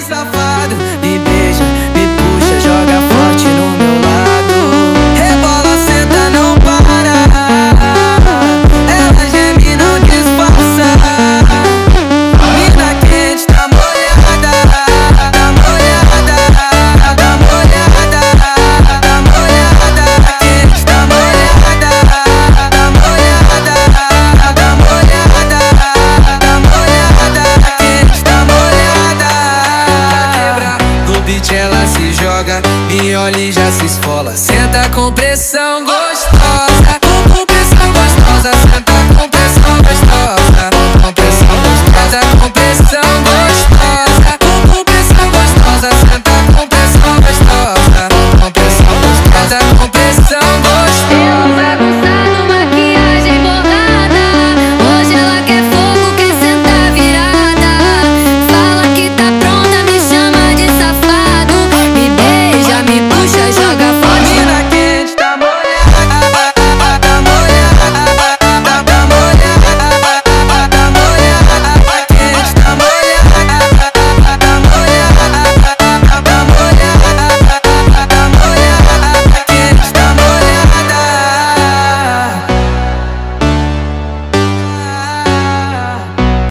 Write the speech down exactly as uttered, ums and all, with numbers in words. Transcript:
safado. Me beija, me puxa, joga forte no meu lado. Rebola, senta, não para. Ela geme, não disfarça. Mina quente, tá molhada, tá molhada, tá molhada, tá molhada. Quente, tá molhada, tá molhada, tá molhada, tá molhada. Quente, tá molhada. No beat ela se joga, me olha e já se esfola. Senta com pressão,